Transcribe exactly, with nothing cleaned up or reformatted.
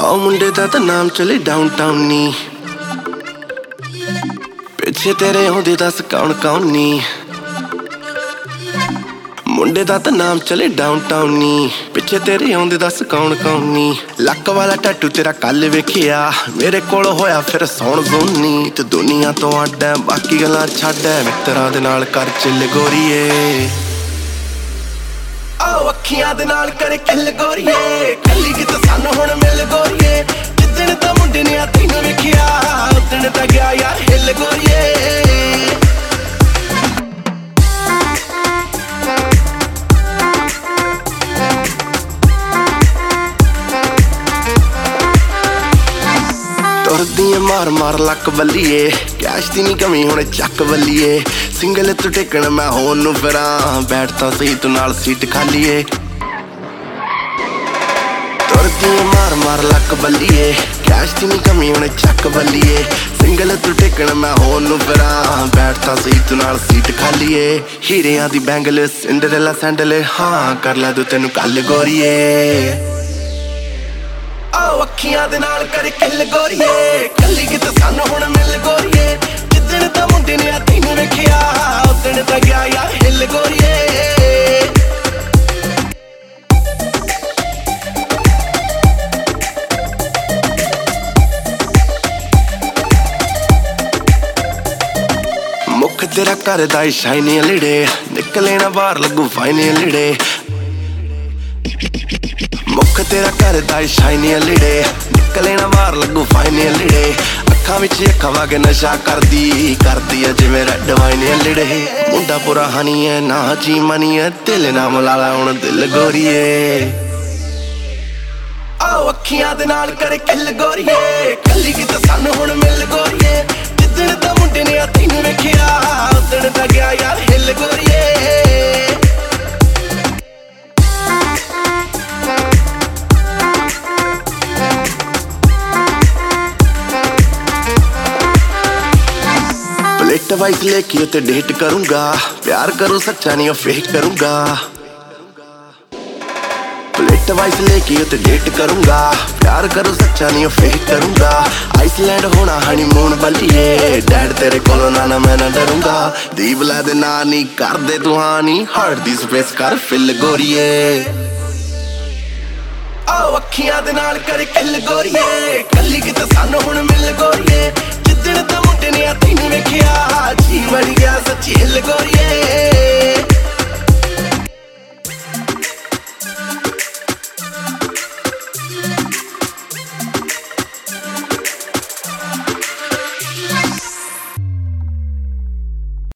आओ मुंडे दा तां नाम चले डाउनटाउन नी, पिछे तेरे आउंदे दस कौन कौन नी। मुंडे दा तां नाम चले डाउनटाउन नी, पिछे तेरे आउंदे दस कौन कौन नी। लक वाला टैटू तेरा कल वेखिया, मेरे कोल होया फिर सौण जोनी। ते दुनिया तो अड्ड ऐ बाकी गल्लां छड्ड ऐ, मित्तरां दे नाल कर चिल गोरीए। आओ अखियां दे नाल कर किल गोरीए, कल्ली कित सानू हुण मिल गोरीए। जिद्दण तां मुंडे ने तैनूं वेखिया, उद्दण तां गया यार हिल गोरीए। तुरदी मार मार लक बल्लीए, कैश दी नी कमी हुण चक बल्लीए। सिंगल तू टेकण मैं होन नूं फिरां, बैठता सही तू नाल सीट खालीए। तुरदी मार मार लक बल्लीए, कैश दी नी कमी हुण चक बल्लीए। सिंगल तू टेकण मैं होन नूं फिरां, बैठता सही तू नाल सीट खालीए। हीरियां दी बैंगल सिंडरैला सैंडल, हाँ कर लै तू तैनूं कल गोरीए। आओ अखियां दे नाल कर किल गोरीए, कल्ली कित सानू हुण मिल गोरीए। जिद्दण तां मुंडे ने तैनूं वेखिया, उद्दण तां गया यार हिल गोरीए। मुख तेरा करदा शाइनी लिड़े, निकले ना बाहर लगू फाइनी लिड़े। मुख तेरा करदा शाइनी लिड़े, निकले ना बाहर लगू फाइनी लिड़े। अखां विच अखां वागे नशा करदी करदी है जिवें रेड वाइन लिड़े। मुंडा पूरा हनी है ना जी मनी है, दिल ना मलाला हुण दिल गोरीए। आओ अखियां दे नाल कर किल गोरीए, कल्ली कित सानू हुण मिल गोरीए। जिद्दण तां मुंडे ने तैनूं वेखिया, उद्दण तां गया यार हिल गोरीए। प्लेट वाइज लेके उते डेट करूंगा, प्यार करूं सच्चा नहीं फेक करूंगा। प्लेट वाइज लेके उते डेट करूंगा, प्यार करूं सच्चा नहीं फेक करूंगा। आइसलैंड होना हनीमून बल्लीए, डैड तेरे कोलों ना ना मैं ना डरूंगा। दीबला दे ना नी कर दे तू हानी, हार्ट दी स्पेस कर फिल गोरीए। आओ अखियां दे नाल कर किल गोरीए, कल्ली कित सानू हुण मिल गोरीए। जिद्दण तां मुंडे ने तैनूं वेखिया, जी मर गया सच्ची हिल गोरीए।